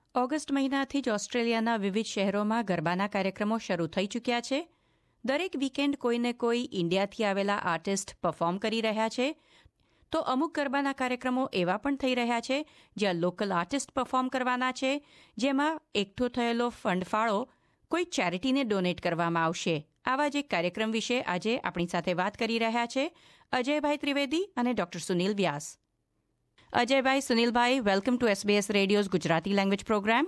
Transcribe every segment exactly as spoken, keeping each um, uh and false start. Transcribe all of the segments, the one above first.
August મહિનાથી જ ઓસ્ટ્રેલિયાના વિવિધ શહેરોમાં ગરબાના કાર્યક્રમો શરૂ થઈ ચૂક્યા છે. દરેક વીકેન્ડ કોઈને કોઈ ઇન્ડિયાથી આવેલા આર્ટિસ્ટ પરફોર્મ કરી રહ્યા છે. તો અમુક ગરબાના કાર્યક્રમો એવા પણ થઈ રહ્યા છે જ્યાં લોકલ આર્ટિસ્ટ પરફોર્મ કરવાના છે, જેમાં એકઠો થયેલો ફંડ ફાળો કોઈ ચેરિટીને ડોનેટ કરવામાં આવશે. આવા જ એક કાર્યક્રમ વિશે આજે આપણી સાથે વાત કરી રહ્યા છે અજયભાઈ ત્રિવેદી અને ડોક્ટર સુનિલ વ્યાસ. અજયભાઈ, સુનિલભાઈ, welcome to SBS radio's Gujarati language program.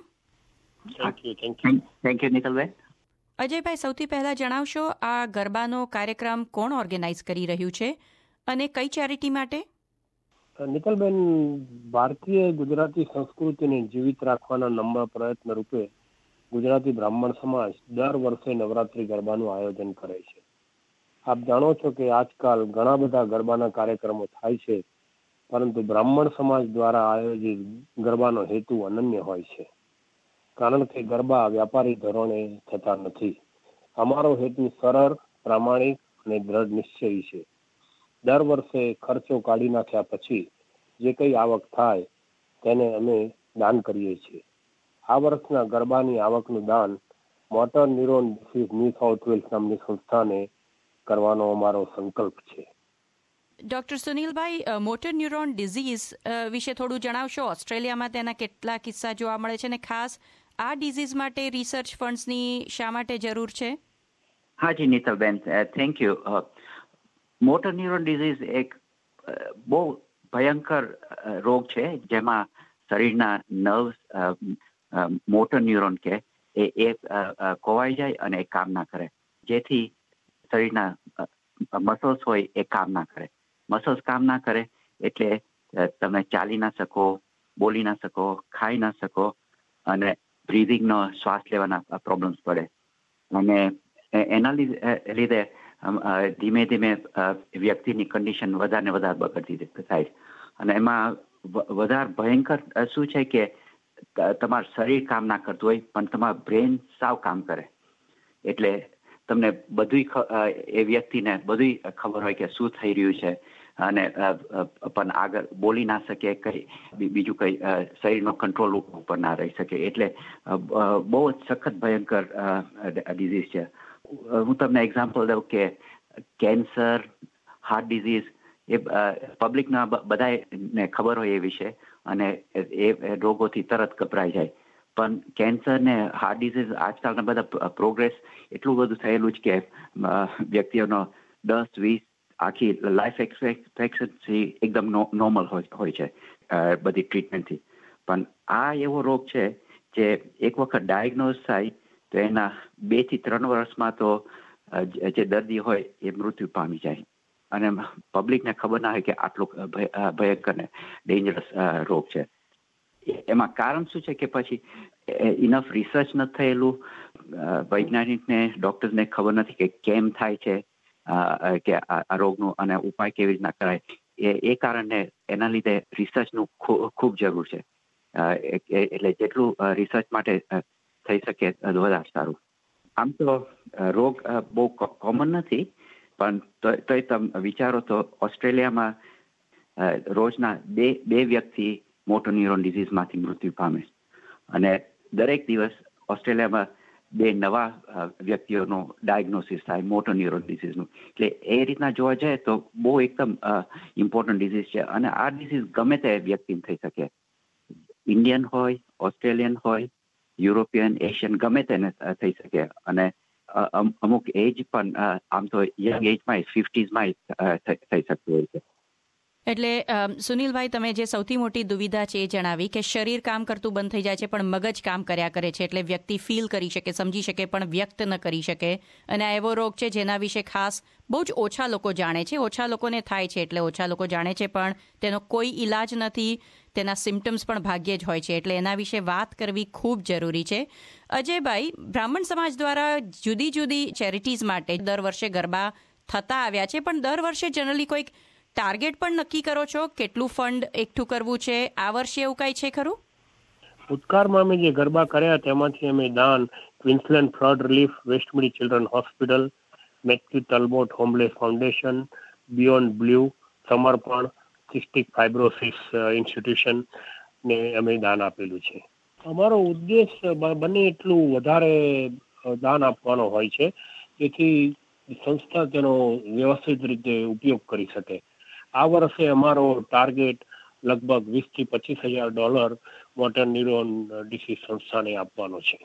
Thank you thank you thank you નિકલભાઈ. અજયભાઈ, સૌથી પહેલા જણાવશો આ ગરબાનો કાર્યક્રમ કોણ ઓર્ગેનાઇઝ કરી રહ્યું છે અને કઈ ચેરિટી માટે? નિકલબેન, ભારતીય ગુજરાતી સંસ્કૃતિને જીવિત રાખવાના નમ્ર પ્રયત્ન રૂપે ગુજરાતી બ્રાહ્મણ સમાજ દર વર્ષે નવરાત્રી ગરબાનું આયોજન કરે છે. આપ જાણો છો કે આજકાલ ઘણા બધા ગરબાના કાર્યક્રમો થાય છે, પરંતુ બ્રાહ્મણ સમાજ દ્વારા આયોજિત ગરબાનો હેતુ અનન્ય હોય છે, કારણ કે ગરબા વ્યાપારી ધોરણે થતા નથી. અમારો હેતુ સરળ, પ્રામાણિક અને દ્રઢ નિશ્ચયી છે. દર વર્ષે ખર્ચો કાઢી નાખ્યા પછી જે કંઈ આવક થાય તેને અમે દાન કરીએ છીએ. આ વર્ષના ગરબાની આવકનું દાન motor neuron disease New South Wales નામની સંસ્થાને કરવાનો અમારો સંકલ્પ છે. ડોક્ટર સુનિલભાઈ, મોટર ન્યુરોન ડિઝીઝ વિશે થોડું જણાવશો. ઓસ્ટ્રેલિયામાં તેના કેટલા કિસ્સા જોવા મળે છે અને ખાસ આ ડિઝીઝ માટે રિસર્ચ ફંડ્સની શા માટે જરૂર છે? હા જી નીતલબેન, thank you. Motor neuron disease એક બહુ ભયંકર રોગ છે જેમાં શરીરના નર્વ્સ, મોટર ન્યુરોન કે એ એક ખોવાઈ જાય અને એ કામ ના કરે, જેથી શરીરના મસલ્સ હોય એ કામ ના કરે. મસલ્સ કામ ના કરે એટલે તમે ચાલી ના શકો, બોલી ના શકો, ખાઈ ના શકો અને બ્રીધિંગનો શ્વાસ લેવાના પ્રોબ્લેમ્સ પડે. અને એના લીધે ધીમે ધીમે વ્યક્તિની કન્ડિશન વધારે ને વધારે બગડતી થાય. અને એમાં વધારે ભયંકર શું છે કે તમારું શરીર કામ ના કરતું હોય પણ તમારું બ્રેન સાવ કામ કરે, એટલે તમને બધું એ વ્યક્તિને બધું ખબર હોય કે શું થઈ રહ્યું છે અને પણ આગળ બોલી ના શકે, કઈ બીજું કઈ શરીરનો કંટ્રોલ ઉપર ના રહી શકે. એટલે બહુ જ સખત ભયંકર ડિઝીઝ છે. હું તમને એક્ઝામ્પલ દઉં કે કેન્સર, હાર્ટ ડિઝીઝ એ પબ્લિકના બધાને ખબર હોય એ વિશે અને એ રોગોથી તરત ગભરાઈ જાય. પણ કેન્સર ને હાર્ટ ડિઝીઝ આજકાલના બધા પ્રોગ્રેસ એટલું બધું થયેલું છે કે વ્યક્તિઓનો દસ વીસ આખી લાઈફ એક્સપેક્ટન્સી એકદમ નોર્મલ હોય છે બધી ટ્રીટમેન્ટથી. પણ આ એવો રોગ છે જે એક વખત ડાયગ્નોઝ થાય તો એના બે થી ત્રણ વર્ષમાં તો જે દર્દી હોય એ મૃત્યુ પામી જાય અને પબ્લિકને ખબર ના હોય કે આટલો ભયંકર ને ડેન્જરસ રોગ છે. એમાં કારણ શું છે કે પછી ઇનફ રિસર્ચ નથી થયેલું, વૈજ્ઞાનિકને ડોક્ટર્સને ખબર નથી કે કેમ થાય છે કે આ રોગનું અને ઉપાય કેવી રીતના કરાય. એ કારણે એના લીધે રિસર્ચનું ખૂબ જરૂર છે. એટલે જેટલું રિસર્ચ માટે થઈ શકે વધારે સારું. આમ તો રોગ બહુ કોમન નથી, પણ તોય તમે વિચારો તો ઓસ્ટ્રેલિયામાં રોજના બે બે વ્યક્તિ મોટર ન્યુરોન ડિઝીઝમાંથી મૃત્યુ પામે અને દરેક દિવસ ઓસ્ટ્રેલિયામાં બે નવા વ્યક્તિઓનો ડાયગ્નોસિસ થાય મોટર ન્યુરોન ડિઝીઝનું. એટલે એ રીતના જોવા જાય તો બહુ એકદમ ઇમ્પોર્ટન્ટ ડિઝીઝ છે અને આ ડિઝીઝ ગમે તે વ્યક્તિને થઈ શકે. ઇન્ડિયન હોય, ઓસ્ટ્રેલિયન હોય, યુરોપિયન, એશિયન, ગમે તેને થઈ શકે. અને અમુક એજ પણ આમ તો યંગ એજમાં ફિફ્ટીઝમાં થઈ શકતું હોય છે. એટલે સુનિલભાઈ, તમે જે સૌથી મોટી દુવિધા છે એ જણાવી કે શરીર કામ કરતું બંધ થઈ જાય છે પણ મગજ કામ કર્યા કરે છે, એટલે વ્યક્તિ ફીલ કરી શકે, સમજી શકે પણ વ્યક્ત ન કરી શકે. અને આ એવો રોગ છે જેના વિશે ખાસ બહુ જ ઓછા લોકો જાણે છે. ઓછા લોકોને થાય છે એટલે ઓછા લોકો જાણે છે, પણ તેનો કોઈ ઈલાજ નથી, તેના સિમ્ટમ્સ પણ ભાગ્યે જ હોય છે. એટલે એના વિશે વાત કરવી ખૂબ જરૂરી છે. અજયભાઈ, બ્રાહ્મણ સમાજ દ્વારા જુદી જુદી ચેરિટીઝ માટે દર વર્ષે ગરબા થતા આવ્યા છે, પણ દર વર્ષે જનરલી કોઈક ટાર્ગેટ પણ નક્કી કરો છો કેટલું ફંડ એકઠું કરવું છે? આ વર્ષે એવું કઈ છે ખરું? ભૂતકાળમાં અમે જે ગરબા કર્યા તેમાંથી અમે દાન Queensland flood relief, Westmead children hospital, Matthew Talbot homeless foundation, beyond blue, Samarpan, cystic fibrosis institution ને અમે દાન આપેલું છે. અમારો ઉદ્દેશ બ- બને એટલું વધારે અ, દાન આપવાનો હોય છે, જેથી સંસ્થા તેનો વ્યવસ્થિત રીતે ઉપયોગ કરી શકે. આ વર્ષે અમારો ટાર્ગેટ લગભગ વીસ થી પચીસ હજાર ડોલર મોટર ન્યુરોન ડિસીઝ સંસ્થાને આપવાનો છે.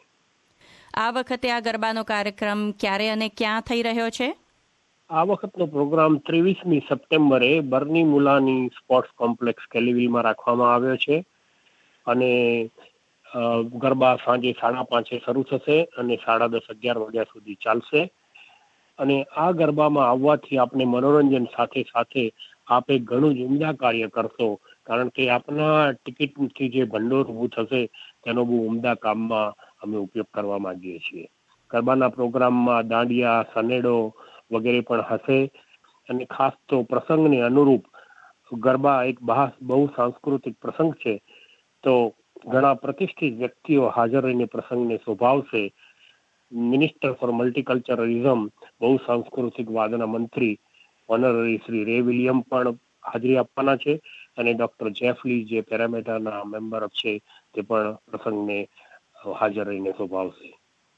આ વખતે આ ગરબાનો કાર્યક્રમ ક્યારે અને ક્યાં થઈ રહ્યો છે? આ વખતનો પ્રોગ્રામ ત્રેવીસમી સપ્ટેમ્બરે બર્ની મુલાની સ્પોર્ટ્સ કોમ્પ્લેક્સ કેલીવીલમાં રાખવામાં આવ્યો છે અને અ, ગરબા સાંજે સાડા પાંચે શરૂ થશે અને સાડા દસ અગિયાર વાગ્યા સુધી ચાલશે. અને આ ગરબામાં આવવાથી આપણે મનોરંજન સાથે સાથે આપે ઘણું જ ઉમદા કાર્ય કરશો, કારણ કે આપના ટિકિટથી જે ભંડોળ ઊભું થશે તેનો બહુ ઉમદા કામમાં અમે ઉપયોગ કરવા માંગીએ છીએ. ગરબાના પ્રોગ્રામમાં દાંડિયા, સનેડો વગેરે પણ હશે અને ખાસ તો પ્રસંગને અનુરૂપ ગરબા એક બહા બહુ સાંસ્કૃતિક પ્રસંગ છે, તો ઘણા પ્રતિષ્ઠિત વ્યક્તિઓ હાજર રહીને પ્રસંગને શોભાવશે. મિનિસ્ટર ફોર મલ્ટીકલ્ચરલિઝમ, બહુ સાંસ્કૃતિક વાદના મંત્રી ઓનરરી શ્રી રે વિલિયમ પણ હાજરી આપવાના છે અને ડોક્ટર જેફલી જે પેરામેટાના મેમ્બર છે તે પણ પ્રસંગને હાજર રહીને શોભાવશે.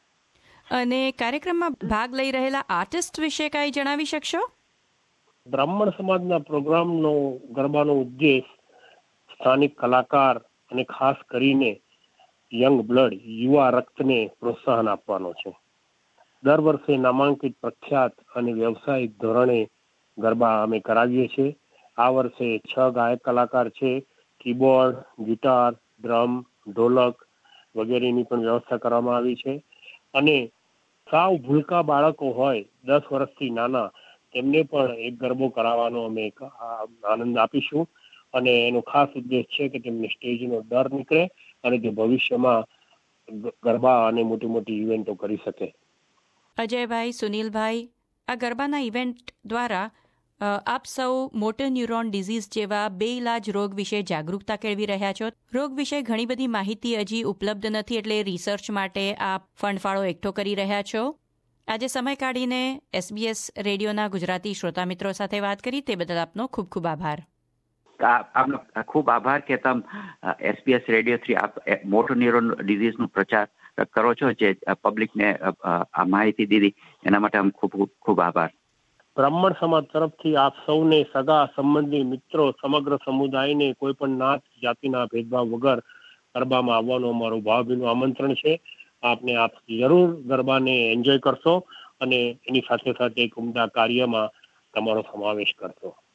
અને કાર્યક્રમમાં ભાગ લઈ રહેલા આર્ટિસ્ટ વિશે કાંઈ જણાવી શકશો? બ્રાહ્મણ સમાજના પ્રોગ્રામનો ગરબાનો ઉદ્દેશ સ્થાનિક કલાકાર અને ખાસ કરીને યંગ બ્લડ, યુવા રક્તને પ્રોત્સાહન આપવાનો છે. દર વર્ષે નામાંકિત, પ્રખ્યાત અને વ્યવસાયિક ધોરણે ગરબા અમે કરાવીએ છીએ. આ વર્ષે છ ગાયક કલાકાર છે. કીબોર્ડ, ગિટાર, ડ્રમ, ઢોલક વગેરેની પણ વ્યવસ્થા કરવામાં આવી છે અને સાવ ભૂલકા બાળકો હોય દસ વર્ષથી નાના, તેમને પણ એક ગરબો કરાવવાનો અમે એક આનંદ આપીશું અને એનો ખાસ ઉદ્દેશ છે કે તેમને સ્ટેજનો ડર નીકળે અને તે ભવિષ્યમાં ગરબા અને મોટી મોટી ઇવેન્ટો કરી શકે. અજયભાઈ, સુનિલભાઈ, આ ગરબાના ઇવેન્ટ દ્વારા અ, આપ સૌ મોટર ન્યુરોન ડિઝીઝ જેવા બેઇલાજ રોગ વિશે જાગૃતતા કેળવી રહ્યા છો. રોગ વિશે ઘણી બધી માહિતી હજી ઉપલબ્ધ નથી, એટલે રિસર્ચ માટે આપ ફંડફાળો એકઠો કરી રહ્યા છો. આજે સમય કાઢીને એસબીએસ રેડિયોના ગુજરાતી શ્રોતા મિત્રો સાથે વાત કરી તે બદલ આપનો ખૂબ ખૂબ આભાર. આપનો ખૂબ આભાર કે તમે એસબીએસ રેડિયો થ્રી આપ મોટર ન્યુરોન ડિઝીઝનો પ્રચાર કરો છો, જે પબ્લિકને આ માહિતી દીધી એના માટે આમ ખૂબ ખૂબ આભાર. બ્રાહ્મણ સમાજ તરફથી આપ સૌને, સગા સંબંધી, મિત્રો, સમગ્ર સમુદાયને કોઈ પણ નાત જાતિના ભેદભાવ વગર ગરબામાં આવવાનું અમારું ભાવભીનું આમંત્રણ છે. આપને આપ જરૂર ગરબાને એન્જોય કરશો અને એની સાથે સાથે એક ઉમદા કાર્યમાં તમારો સમાવેશ કરશો.